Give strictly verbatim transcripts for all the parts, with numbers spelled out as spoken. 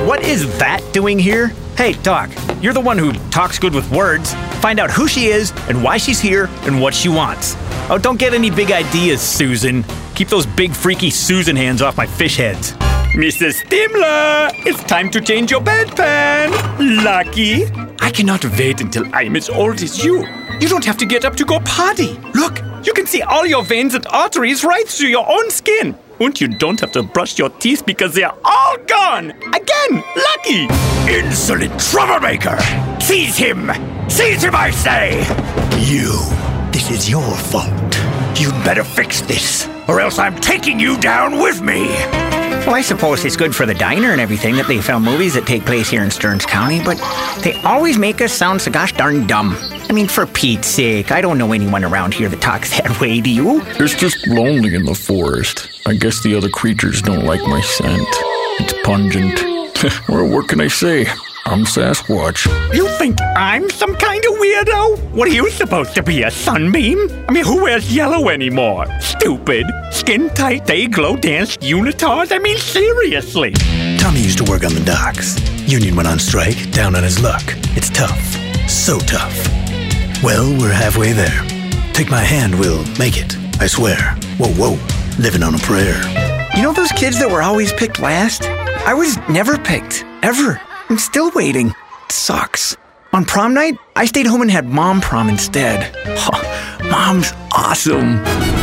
what is that doing here? Hey, Doc, you're the one who talks good with words. Find out who she is and why she's here and what she wants. Oh, don't get any big ideas, Susan. Keep those big freaky Susan hands off my fish heads. Missus Stimler, it's time to change your bedpan. Lucky. I cannot wait until I'm as old as you. You don't have to get up to go potty. Look, you can see all your veins and arteries right through your own skin. And you don't have to brush your teeth because they're all gone. Again, Lucky. Insolent troublemaker. Seize him. Seize him, I say. You. This is your fault. You'd better fix this, or else I'm taking you down with me. Well, I suppose it's good for the diner and everything that they film movies that take place here in Stearns County, but they always make us sound so gosh darn dumb. I mean, for Pete's sake, I don't know anyone around here that talks that way, do you? It's just lonely in the forest. I guess the other creatures don't like my scent. It's pungent. Well, what can I say? I'm Sasquatch. You think I'm some kind of weirdo? What are you supposed to be, a sunbeam? I mean, who wears yellow anymore? Stupid. Skin-tight, day-glow dance unitards? I mean, seriously. Tommy used to work on the docks. Union went on strike, down on his luck. It's tough. So tough. Well, we're halfway there. Take my hand, we'll make it. I swear. Whoa, whoa. Living on a prayer. You know those kids that were always picked last? I was never picked. Ever. I'm still waiting. It sucks. On prom night, I stayed home and had mom prom instead. Oh, Mom's awesome.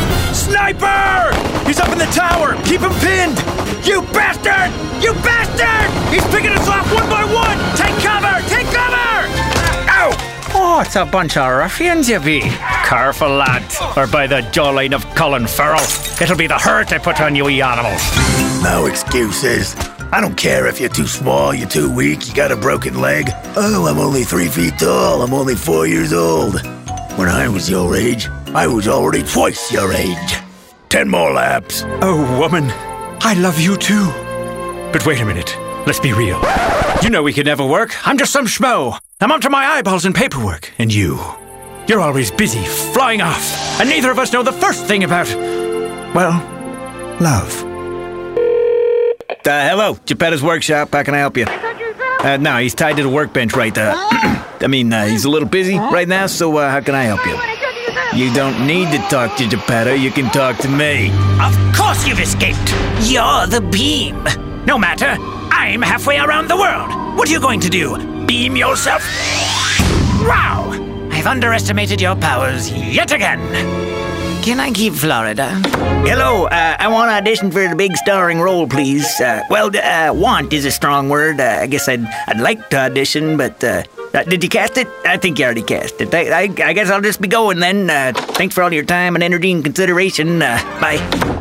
Sniper! He's up in the tower! Keep him pinned! You bastard! You bastard! He's picking us off one by one! Take cover! Take cover! Ow! Oh, it's a bunch of ruffians you be. Careful, lad, or by the jawline of Colin Farrell, it'll be the hurt I put on you, ye animals. No excuses. I don't care if you're too small, you're too weak, you got a broken leg. Oh, I'm only three feet tall, I'm only four years old. When I was your age, I was already twice your age. Ten more laps. Oh, woman, I love you too. But wait a minute, let's be real. You know we could never work. I'm just some schmo. I'm up to my eyeballs in paperwork. And you, you're always busy flying off. And neither of us know the first thing about, well, love. Uh, hello, Geppetto's Workshop. How can I help you? Uh, no, he's tied to the workbench right there. I mean, uh, he's a little busy right now, so uh, how can I help you? You don't need to talk to Geppetto. You can talk to me. Of course you've escaped. You're the beam. No matter, I'm halfway around the world. What are you going to do? Beam yourself? Wow! I've underestimated your powers yet again. Can I keep Florida? Hello, uh, I want to audition for the big starring role, please. Uh, well, uh, want is a strong word. Uh, I guess I'd I'd like to audition, but uh, uh, did you cast it? I think you already cast it. I, I, I guess I'll just be going then. Uh, thanks for all your time and energy and consideration. Uh, bye.